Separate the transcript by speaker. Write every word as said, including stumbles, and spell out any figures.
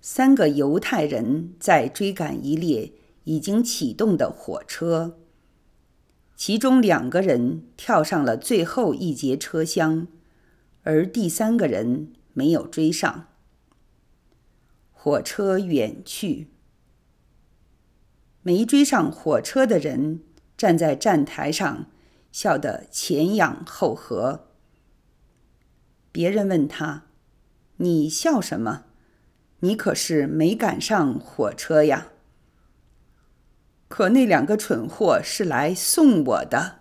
Speaker 1: 三个犹太人在追赶一列已经启动的火车，其中两个人跳上了最后一节车厢，而第三个人没有追上。火车远去，没追上火车的人站在站台上，笑得前仰后合。别人问他：“你笑什么？你可是没赶上火车呀。”可那两个蠢货是来送我的。